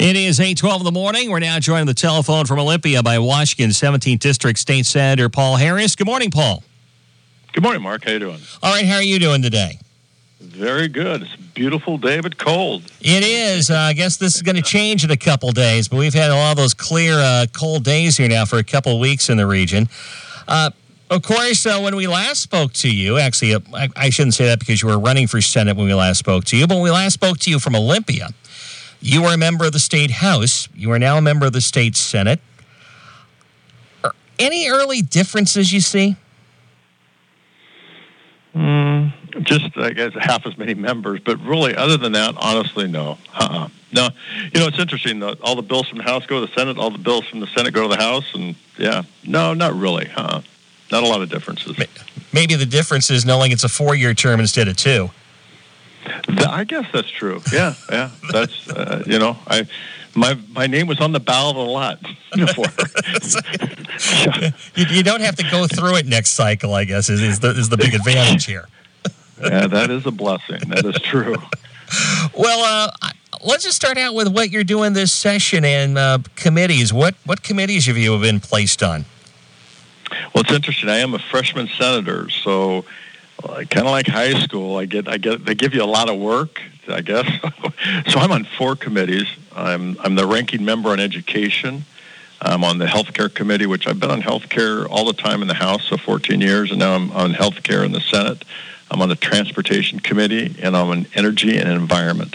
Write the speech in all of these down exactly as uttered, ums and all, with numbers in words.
It is eight twelve in the morning. We're now joined on the telephone from Olympia by Washington seventeenth District State Senator Paul Harris. Good morning, Paul. Good morning, Mark. How you doing? All right, how are you doing today? Very good. It's a beautiful day, but cold. It is. Uh, I guess this is going to change in a couple days, but we've had a lot of those clear, uh, cold days here now for a couple of weeks in the region. Uh, of course, uh, when we last spoke to you, actually, uh, I, I shouldn't say that because you were running for Senate when we last spoke to you, but when we last spoke to you from Olympia, you were a member of the State House. You are now a member of the State Senate. Are any early differences you see? Mm, just, I guess, half as many members. But really, other than that, honestly, no. Uh-uh. No. You know, it's interesting. Though. All the bills from the House go to the Senate. All the bills from the Senate go to the House. And, yeah, no, not really. Uh-uh. Not a lot of differences. Maybe the difference is knowing it's a four-year term instead of two. I guess that's true. Yeah, yeah. That's, uh, you know, I... My my name was on the ballot a lot before. you, you don't have to go through it next cycle, I guess, is, is, the, is the big advantage here. Yeah, that is a blessing. That is true. Well, uh, let's just start out with what you're doing this session and uh, committees. What, what committees have you been placed on? Well, it's interesting. I am a freshman senator, so uh, kind of like high school. I get I get they give you a lot of work, I guess. So I'm on four committees. I'm I'm the ranking member on education. I'm on the healthcare committee, which I've been on healthcare all the time in the House, so fourteen years, and now I'm on healthcare in the Senate. I'm on the transportation committee, and I'm on energy and environment.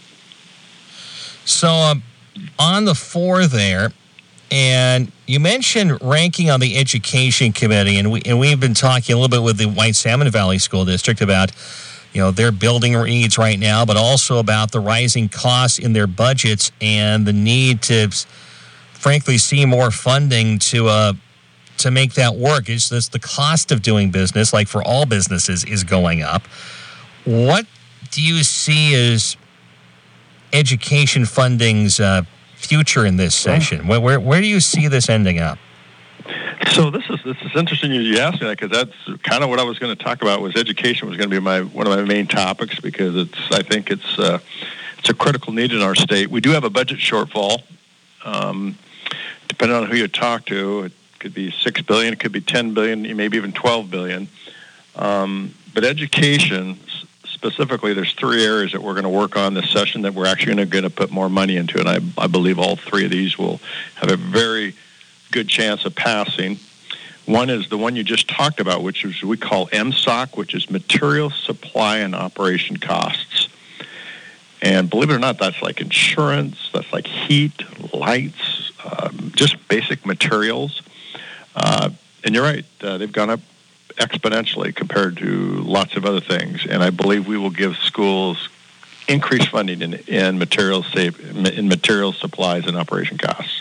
So um, on the four there, and you mentioned ranking on the education committee, and we and we've been talking a little bit with the White Salmon Valley School District about, you know, their building needs right now, but also about the rising costs in their budgets and the need to, frankly, see more funding to uh, to make that work. It's just the cost of doing business, like for all businesses, is going up. What do you see as education funding's uh, future in this session? Where, where where do you see this ending up? So this is this is interesting you asked me that, because that's kind of what I was going to talk about. Was education was going to be my one of my main topics, because it's I think it's uh, it's a critical need in our state. We do have a budget shortfall. Um, depending on who you talk to, it could be six billion, it could be ten billion, maybe even twelve billion. Um, but education specifically, there's three areas that we're going to work on this session that we're actually going to put more money into, and I I believe all three of these will have a very good chance of passing. One is the one you just talked about, which is we call M S O C, which is Material Supply and Operation Costs. And believe it or not, that's like insurance, that's like heat, lights, um, just basic materials. Uh, and you're right, uh, they've gone up exponentially compared to lots of other things. And I believe we will give schools increased funding in, in materials save, in materials, supplies, and operation costs.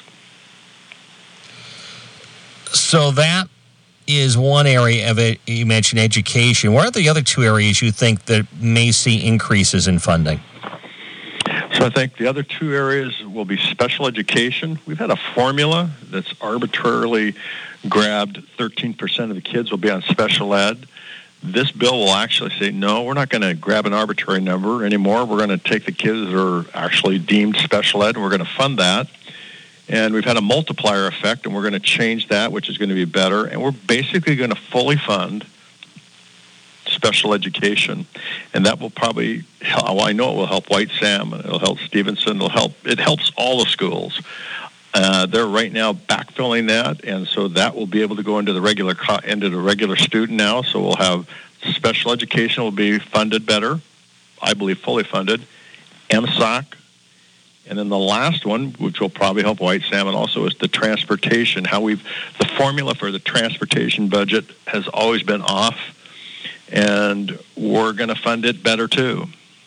So that is one area of it. You mentioned education. What are the other two areas you think that may see increases in funding? So I think the other two areas will be special education. We've had a formula that's arbitrarily grabbed thirteen percent of the kids will be on special ed. This bill will actually say, no, we're not going to grab an arbitrary number anymore. We're going to take the kids that are actually deemed special ed, and we're going to fund that. And we've had a multiplier effect, and we're going to change that, which is going to be better. And we're basically going to fully fund special education. And that will probably, well, I know it will help White Salmon, it'll help Stevenson, it'll help, it helps all the schools. Uh, they're right now backfilling that, and so that will be able to go into the regular into the regular student now. So we'll have special education will be funded better, I believe fully funded, M S O C. And then the last one, which will probably help White Salmon also, is the transportation. How we've the formula for the transportation budget has always been off, and we're going to fund it better too.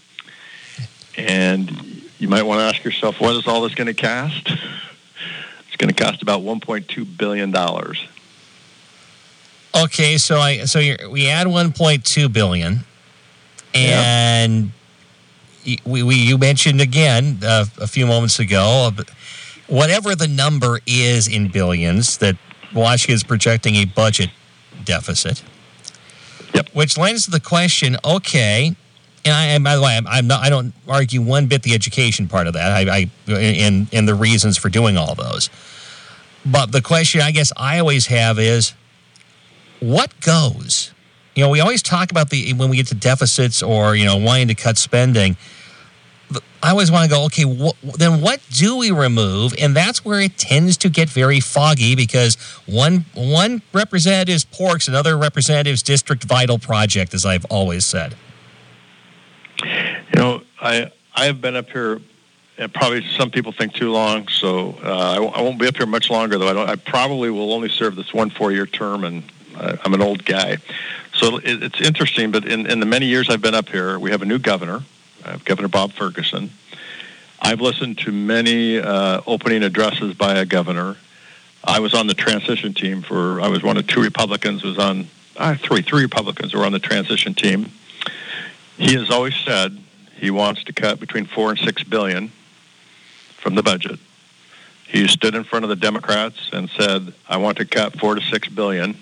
And you might want to ask yourself, what is all this going to cost? It's going to cost about one point two billion dollars. Okay, so I so you're, we add one point two billion dollars, and. Yeah. We, we you mentioned again uh, a few moments ago, whatever the number is in billions that Washington is projecting a budget deficit. Yep. Which lends to the question: okay, And, I, and by the way, I'm, I'm not. I don't argue one bit the education part of that. I, I and and the reasons for doing all those. But the question I guess I always have is, what goes? You know, we always talk about the when we get to deficits or you know wanting to cut spending. I always want to go, okay, wh- then what do we remove? And that's where it tends to get very foggy because one one representative's porks, another representative's district vital project, as I've always said. You know, I I have been up here, and probably some people think too long, so uh, I, w- I won't be up here much longer, though. I, don't, I probably will only serve this one four-year term, and uh, I'm an old guy. So it, it's interesting, but in, in the many years I've been up here, we have a new governor. I have Governor Bob Ferguson. I've listened to many uh, opening addresses by a governor. I was on the transition team for, I was one of two Republicans, was on, uh, three, three Republicans were on the transition team. He has always said he wants to cut between four and six billion from the budget. He stood in front of the Democrats and said, I want to cut four to six billion.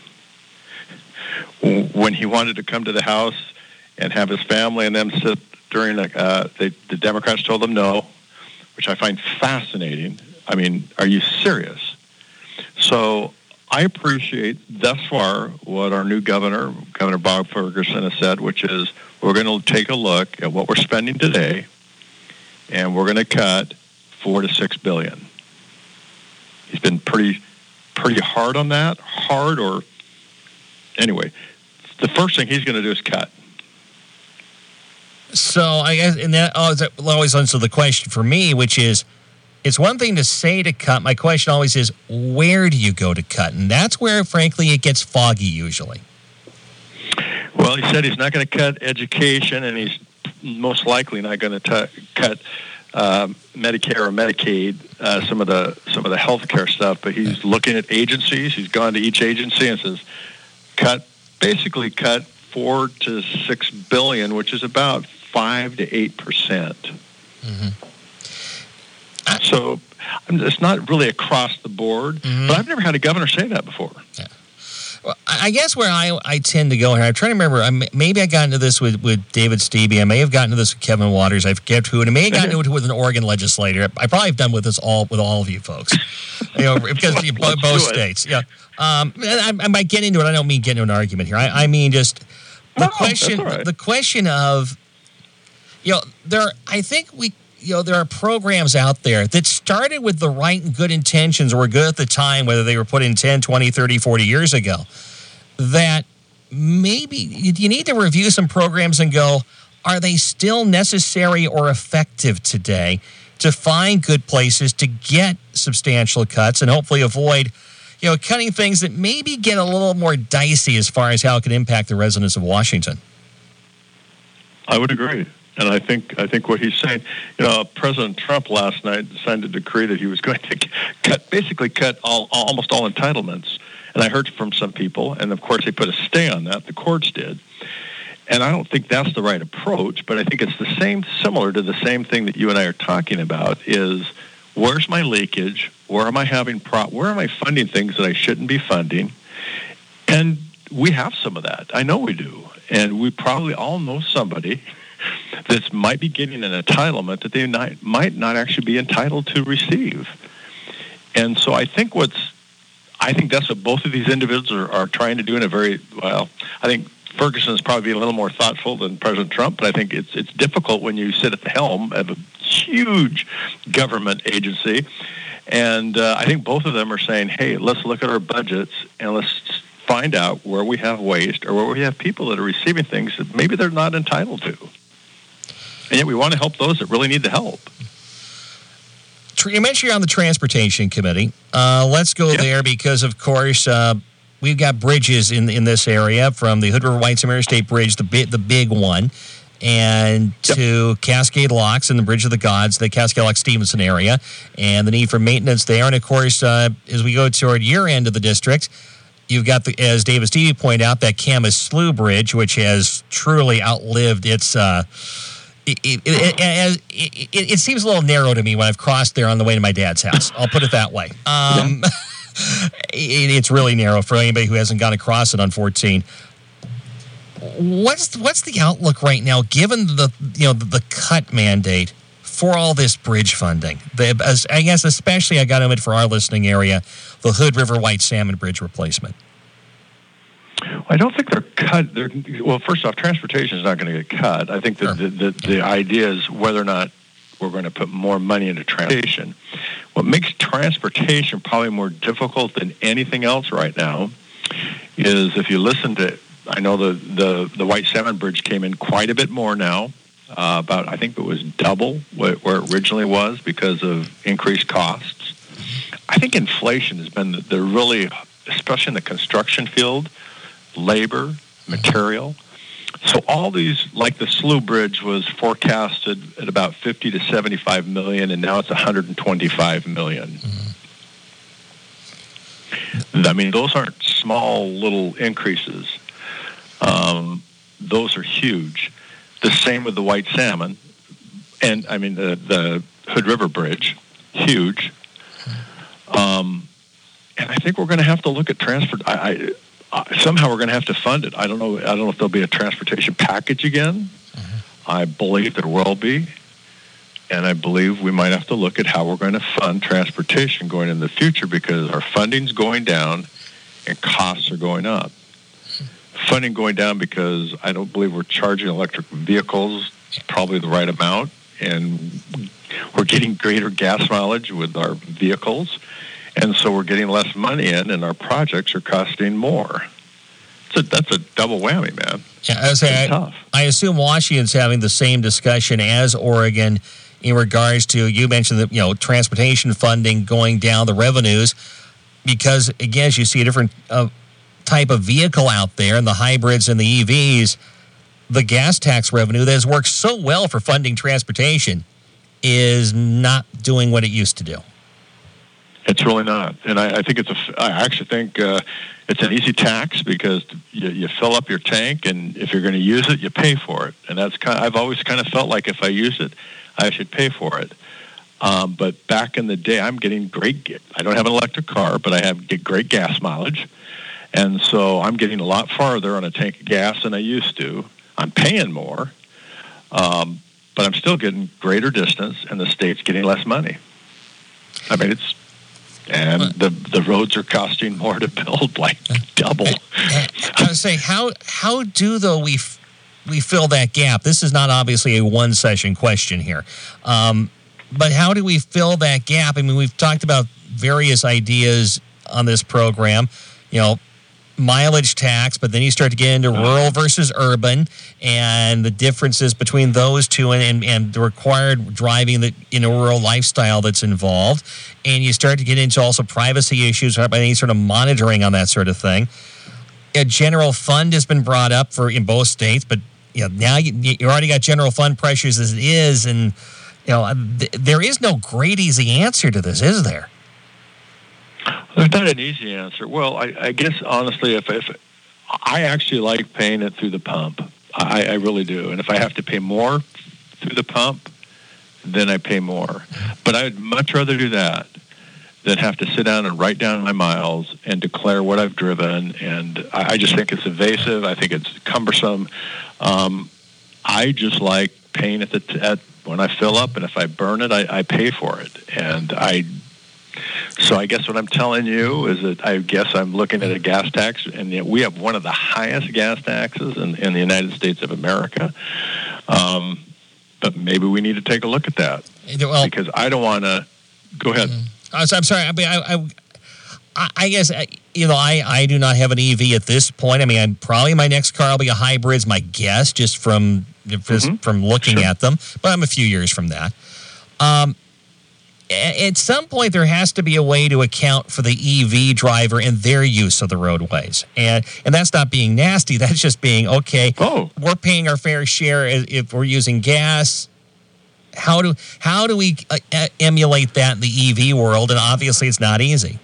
When he wanted to come to the House and have his family and them sit during, uh, they, the Democrats told him no, which I find fascinating. I mean, are you serious? So I appreciate thus far what our new governor, Governor Bob Ferguson, has said, which is we're going to take a look at what we're spending today, and we're going to cut four to six billion. He's been pretty, pretty hard on that. Hard or anyway, the first thing he's going to do is cut. So I guess, and that always answers the question for me, which is, it's one thing to say to cut. My question always is, where do you go to cut? And that's where, frankly, it gets foggy usually. Well, he said he's not going to cut education, and he's most likely not going to cut uh, Medicare or Medicaid, uh, some of the some of the health care stuff. But he's looking at agencies. He's gone to each agency and says, cut, basically cut four to six billion, which is about five to eight percent. Mm-hmm. So it's not really across the board, mm-hmm. but I've never had a governor say that before. Yeah. Well, I guess where I, I tend to go here, I'm trying to remember, I may, maybe I got into this with, with David Stevie. I may have gotten into this with Kevin Waters. I forget who, and I may have gotten into it with an Oregon legislator. I probably have done with this all with all of you folks, you know, because you, both, both states. Yeah, um, I, I might get into it. I don't mean get into an argument here. I, I mean just the no, question. Right. The question of, you know, there. I think we. You know, there are programs out there that started with the right and good intentions or were good at the time, whether they were put in ten, twenty, thirty, forty years ago, that maybe you need to review some programs and go, are they still necessary or effective today to find good places to get substantial cuts and hopefully avoid, you know, cutting things that maybe get a little more dicey as far as how it can impact the residents of Washington? I would agree. And I think I think what he's saying, you know, President Trump last night signed a decree that he was going to cut, basically cut all, almost all entitlements. And I heard from some people, and of course they put a stay on that. The courts did. And I don't think that's the right approach, but I think it's the same, similar to the same thing that you and I are talking about is where's my leakage? Where am I having pro- where am I funding things that I shouldn't be funding? And we have some of that. I know we do. And we probably all know somebody that might be getting an entitlement that they not, might not actually be entitled to receive. And so I think what's, I think that's what both of these individuals are, are trying to do in a very, well, I think Ferguson is probably a little more thoughtful than President Trump, but I think it's it's difficult when you sit at the helm of a huge government agency. And uh, I think both of them are saying, hey, let's look at our budgets and let's find out where we have waste or where we have people that are receiving things that maybe they're not entitled to. And yet we want to help those that really need the help. You mentioned you're on the Transportation Committee. Uh, let's go yep. there because, of course, uh, we've got bridges in in this area from the Hood River White Interstate Bridge, the big, the big one, and yep. to Cascade Locks and the Bridge of the Gods, the Cascade Locks-Stevenson area, and the need for maintenance there. And, of course, uh, as we go toward your end of the district, you've got, the, as David Stevie pointed out, that Camas Slough Bridge, which has truly outlived its... Uh, It it, it, it, it, it seems a little narrow to me when I've crossed there on the way to my dad's house. I'll put it that way. Um, yeah. it, it's really narrow for anybody who hasn't gone across it on fourteen. What's what's the outlook right now, given the you know the, the cut mandate for all this bridge funding? The, as, I guess especially I got to admit for our listening area, the Hood River White Salmon Bridge replacement. Well, I don't think they're cut. They're, well, first off, transportation is not going to get cut. I think that Sure. the, the, the idea is whether or not we're going to put more money into transportation. What makes transportation probably more difficult than anything else right now is if you listen to, I know the, the, the White Salmon Bridge came in quite a bit more now, uh, about I think it was double what, where it originally was because of increased costs. I think inflation has been the, the really, especially in the construction field, labor, material. So all these, like the Slough Bridge was forecasted at about fifty to seventy-five million, and now it's one hundred twenty-five million. Mm-hmm. I mean, those aren't small little increases. Um, those are huge. The same with the White Salmon, and I mean the the Hood River Bridge, huge. Um, and I think we're going to have to look at transport. I. I Uh, somehow we're going to have to fund it. I don't know. I don't know if there'll be a transportation package again. Mm-hmm. I believe there will be, and I believe we might have to look at how we're going to fund transportation going in the future because our funding's going down and costs are going up. Mm-hmm. Funding going down because I don't believe we're charging electric vehicles probably the right amount, and we're getting greater gas mileage with our vehicles. And so we're getting less money in, and our projects are costing more. So that's a double whammy, man. Yeah, I, say, I, I assume Washington's having the same discussion as Oregon in regards to, you mentioned that, you know, transportation funding going down, the revenues, because, again, as you see a different uh, type of vehicle out there, and the hybrids and the E Vs, the gas tax revenue that has worked so well for funding transportation is not doing what it used to do. It's really not, and I, I think it's a. I actually think uh, it's an easy tax because you, you fill up your tank, and if you're going to use it, you pay for it. And that's kind of, I've always kind of felt like if I use it, I should pay for it. Um, but back in the day, I'm getting great. I don't have an electric car, but I have get great gas mileage, and so I'm getting a lot farther on a tank of gas than I used to. I'm paying more, um, but I'm still getting greater distance, and the state's getting less money. I mean, it's. And the the roads are costing more to build, like double. I was saying, how how do though we f- we fill that gap? This is not obviously a one session question here, um, but how do we fill that gap? I mean, we've talked about various ideas on this program, you know, mileage tax, but then you start to get into rural versus urban and the differences between those two and, and, and the required driving that in a rural lifestyle that's involved. And you start to get into also privacy issues, any sort of monitoring on that sort of thing. A general fund has been brought up for in both states, but you know, now you, you already got general fund pressures as it is, and you know th- there is no great easy answer to this, is there? There's not an easy answer. Well, I, I guess honestly, if, if I actually like paying it through the pump, I, I really do. And if I have to pay more through the pump, then I pay more. But I'd much rather do that than have to sit down and write down my miles and declare what I've driven. And I, I just think it's invasive. I think it's cumbersome. Um, I just like paying at the t- at when I fill up, and if I burn it, I, I pay for it. And I. So I guess what I'm telling you is that I guess I'm looking at a gas tax, and you know, we have one of the highest gas taxes in, in the United States of America. Um, but maybe we need to take a look at that well, because I don't want to. Go ahead. I'm sorry. I mean, I, I, I guess you know, I, I do not have an E V at this point. I mean, I'm probably my next car will be a hybrid, is my guess, just from just mm-hmm. from looking sure. at them. But I'm a few years from that. Um, At some point, there has to be a way to account for the E V driver and their use of the roadways. And and that's not being nasty. That's just being, okay, oh. we're paying our fair share if we're using gas. How do how do we uh, emulate that in the E V world? And obviously, it's not easy.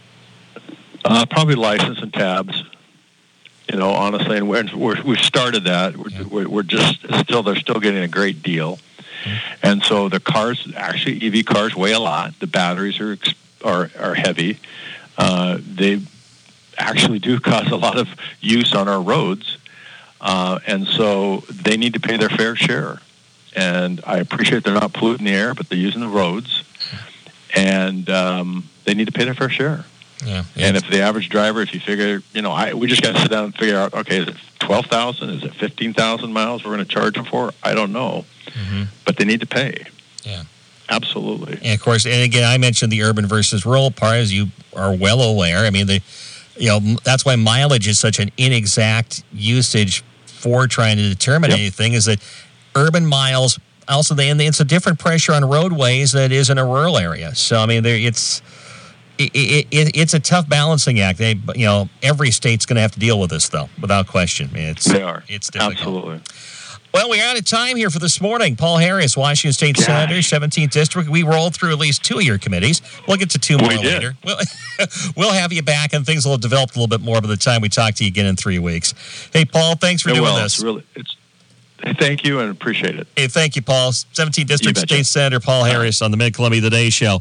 Uh, probably license and tabs. You know, honestly, and we're, we're, we've started that. We're, yeah. we're, we're just still, they're still getting a great deal. And so the cars, actually E V cars weigh a lot. The batteries are are, are heavy. Uh, they actually do cause a lot of use on our roads. Uh, and so they need to pay their fair share. And I appreciate they're not polluting the air, but they're using the roads. And um, they need to pay their fair share. Yeah, and if the average driver, if you figure, you know, I, we just got to sit down and figure out, okay, is it twelve thousand? Is it fifteen thousand miles we're going to charge them for? I don't know. Mm-hmm. But they need to pay. Yeah. Absolutely. And, of course, and again, I mentioned the urban versus rural part, as you are well aware. I mean, the, you know, that's why mileage is such an inexact usage for trying to determine yep. anything, is that urban miles, also, they, and it's a different pressure on roadways than it is in a rural area. So, I mean, there, it's... It, it, it, it's a tough balancing act. They, you know, every state's going to have to deal with this, though, without question. It's, they are. It's difficult. Absolutely. Well, we're out of time here for this morning. Paul Harris, Washington State Gosh. Senator, seventeenth District. We rolled through at least two of your committees. We'll get to two more we later. We'll, we'll have you back, and things will have developed a little bit more by the time we talk to you again in three weeks. Hey, Paul, thanks for it doing will. this. It's really, it's, thank you, and appreciate it. Hey, thank you, Paul. seventeenth District State Senator Paul Harris on the Mid-Columbia Today Show.